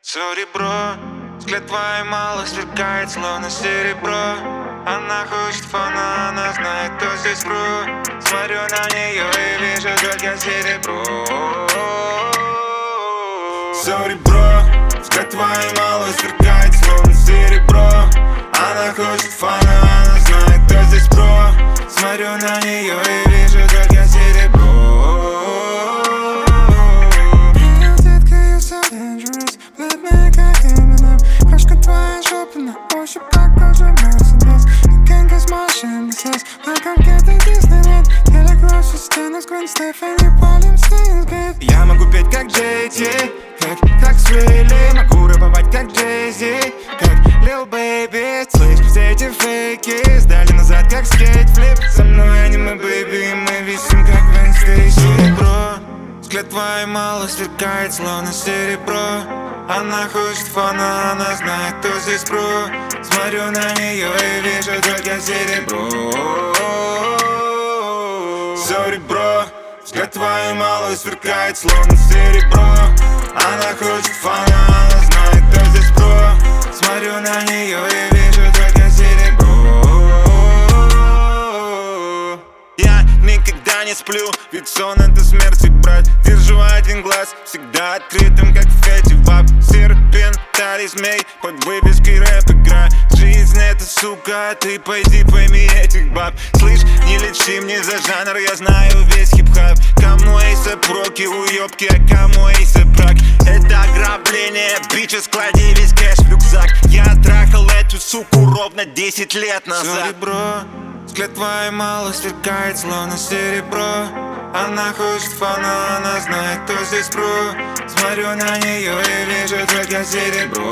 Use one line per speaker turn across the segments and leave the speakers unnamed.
Сори, бро, взгляд твой мало сверкает, словно серебро. Она хочет фана, она знает, кто здесь про. Смотрю на нее и вижу только серебро. Сори, бро, взгляд твой мало сверкает, словно серебро. Она хочет фана, она знает, кто здесь про. Смотрю на нее и вижу только серебро.
Привет, детка, you so dangerous. Блядь, мне как Eminem. Крошка твоя жопа на ощупь, как кожа Mercedes. You can't get my shameless. Welcome, get the Disneyland. Телек лучше стены, Гвен Стефани, Полин Стейнсгейт.
Я могу петь как Джей-Зи, как Свилли. Могу рэповать как Джей-Зи, как Lil Baby. Слышь, все эти фейки сдали назад как скейтфлип. Со мной аниме, бэйби, мы висим как Вен Стейси. Бро, взгляд твой мало сверкает, словно серебро. Она хочет фана, она знает, кто здесь про. Смотрю на нее и вижу только серебро. Сори, бро, взгляд твой мало сверкает, словно серебро. Она хочет фана, она знает, кто здесь про. Смотрю на нее и вижу только серебро. Я никогда не сплю, ведь сон это смерть, брат. Держу один глаз всегда открытым, как в Фете баб. Серпентарий змей, под вывеской рэп-игра. Жизнь это сука, ты пойди пойми этих баб. Слышь, не лечи мне за жанр, я знаю весь хип-хап. Кому эйса проки, уёбки, а кому эйса брак. Это ограбление, бича, склади весь кэш в рюкзак. Я трахал эту суку ровно 10 лет назад. Сори, бро, взгляд твой мало сверкает, словно серебро. Она хочет фана, она знает, кто здесь про. Смотрю на нее и вижу только серебро.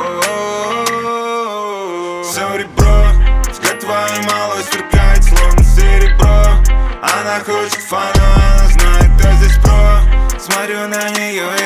Сори, бро, взгляд твой мало сверкает, словно серебро. Она хочет фана, она знает, кто здесь про. Смотрю на нее